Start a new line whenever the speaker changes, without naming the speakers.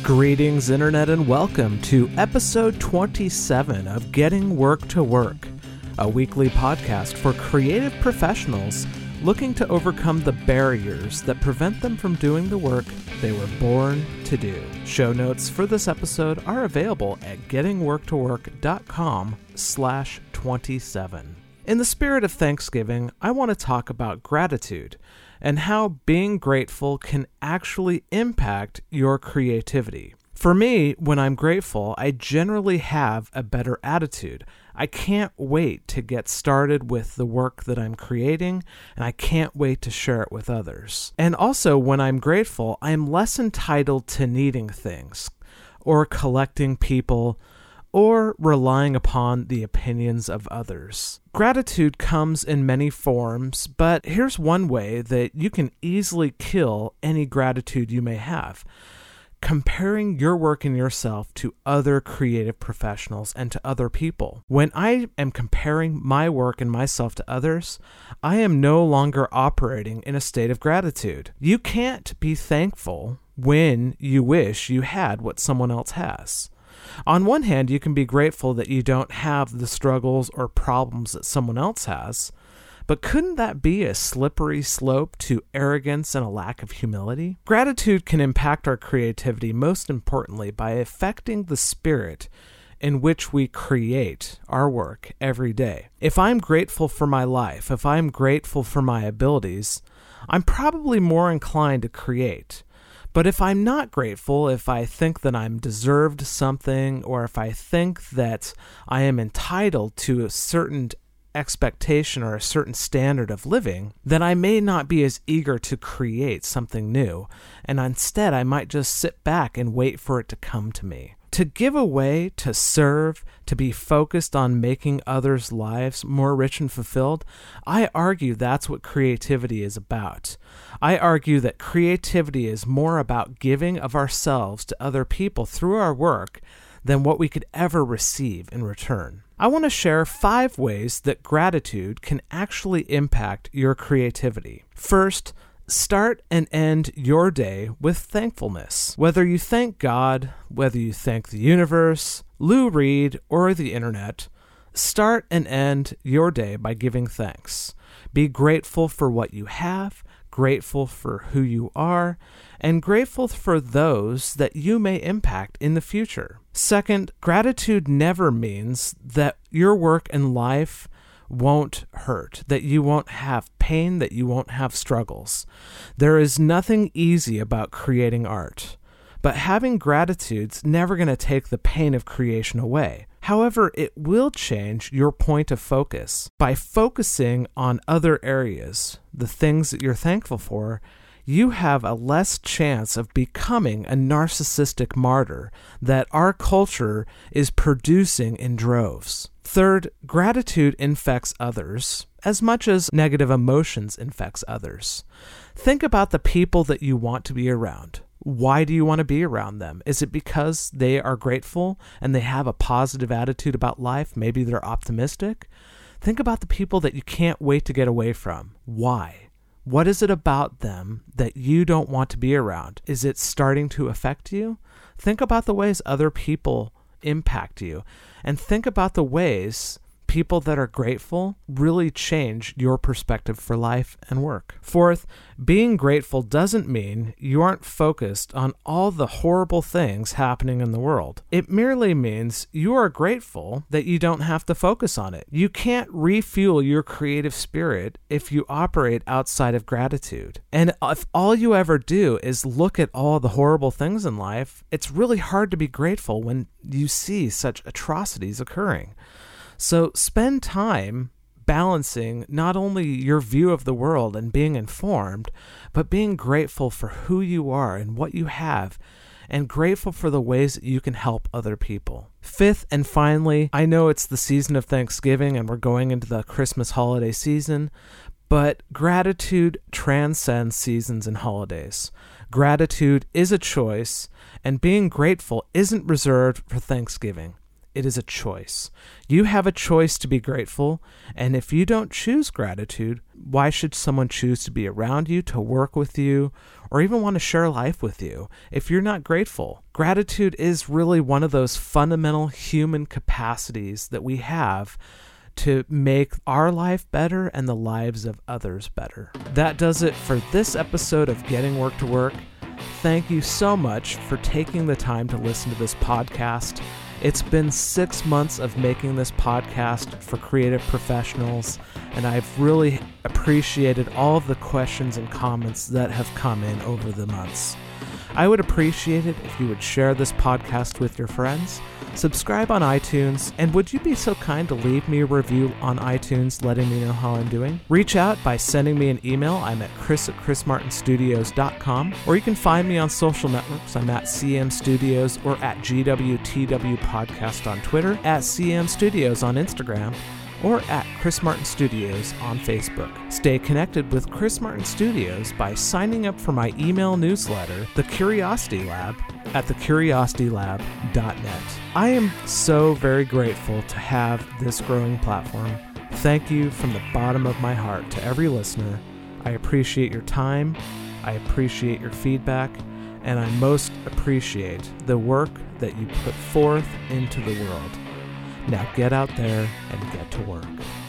Greetings, Internet, and welcome to episode 27 of Getting Work to Work, a weekly podcast for creative professionals looking to overcome the barriers that prevent them from doing the work they were born to do. Show notes for this episode are available at gettingworktowork.com/27. In the spirit of Thanksgiving, I want to talk about gratitude and how being grateful can actually impact your creativity. For me, when I'm grateful, I generally have a better attitude. I can't wait to get started with the work that I'm creating, and I can't wait to share it with others. And also, when I'm grateful, I'm less entitled to needing things, or collecting people, or relying upon the opinions of others. Gratitude comes in many forms, but here's one way that you can easily kill any gratitude you may have: comparing your work and yourself to other creative professionals and to other people. When I am comparing my work and myself to others, I am no longer operating in a state of gratitude. You can't be thankful when you wish you had what someone else has. On one hand, you can be grateful that you don't have the struggles or problems that someone else has, but couldn't that be a slippery slope to arrogance and a lack of humility? Gratitude can impact our creativity, most importantly, by affecting the spirit in which we create our work every day. If I'm grateful for my life, if I'm grateful for my abilities, I'm probably more inclined to create. But if I'm not grateful, if I think that I'm deserved something, or if I think that I am entitled to a certain expectation or a certain standard of living, then I may not be as eager to create something new, and instead I might just sit back and wait for it to come to me. To give away, to serve, to be focused on making others' lives more rich and fulfilled, I argue that's what creativity is about. I argue that creativity is more about giving of ourselves to other people through our work than what we could ever receive in return. I want to share 5 ways that gratitude can actually impact your creativity. First, start and end your day with thankfulness. Whether you thank God, whether you thank the universe, Lou Reed, or the internet, start and end your day by giving thanks. Be grateful for what you have, grateful for who you are, and grateful for those that you may impact in the future. Second, gratitude never means that your work and life won't hurt, that you won't have pain, that you won't have struggles. There is nothing easy about creating art, but having gratitude's never going to take the pain of creation away. However, it will change your point of focus. By focusing on other areas, the things that you're thankful for, you have a less chance of becoming a narcissistic martyr that our culture is producing in droves. Third, gratitude infects others as much as negative emotions infects others. Think about the people that you want to be around. Why do you want to be around them? Is it because they are grateful and they have a positive attitude about life? Maybe they're optimistic. Think about the people that you can't wait to get away from. Why? What is it about them that you don't want to be around? Is it starting to affect you? Think about the ways other people impact you, and think about the ways people that are grateful really change your perspective for life and work. Fourth, being grateful doesn't mean you aren't focused on all the horrible things happening in the world. It merely means you are grateful that you don't have to focus on it. You can't refuel your creative spirit if you operate outside of gratitude. And if all you ever do is look at all the horrible things in life, it's really hard to be grateful when you see such atrocities occurring. So spend time balancing not only your view of the world and being informed, but being grateful for who you are and what you have, and grateful for the ways that you can help other people. Fifth, and finally, I know it's the season of Thanksgiving and we're going into the Christmas holiday season, but gratitude transcends seasons and holidays. Gratitude is a choice, and being grateful isn't reserved for Thanksgiving. it is a choice. You have a choice to be grateful, and if you don't choose gratitude, why should someone choose to be around you, to work with you, or even want to share life with you if you're not grateful? Gratitude is really one of those fundamental human capacities that we have to make our life better and the lives of others better. That does it for this episode of Getting Work to Work. Thank you so much for taking the time to listen to this podcast. It's been 6 months of making this podcast for creative professionals, and I've really appreciated all of the questions and comments that have come in over the months. I would appreciate it if you would share this podcast with your friends, subscribe on iTunes, and would you be so kind to leave me a review on iTunes letting me know how I'm doing? Reach out by sending me an email. I'm at chris@chrismartinstudios.com, or you can find me on social networks. I'm at CM Studios or at GWTW Podcast on Twitter, at CM Studios on Instagram, or at Chris Martin Studios on Facebook. Stay connected with Chris Martin Studios by signing up for my email newsletter, The Curiosity Lab, at thecuriositylab.net. I am so very grateful to have this growing platform. Thank you from the bottom of my heart to every listener. I appreciate your time, I appreciate your feedback, and I most appreciate the work that you put forth into the world. Now get out there and get to work.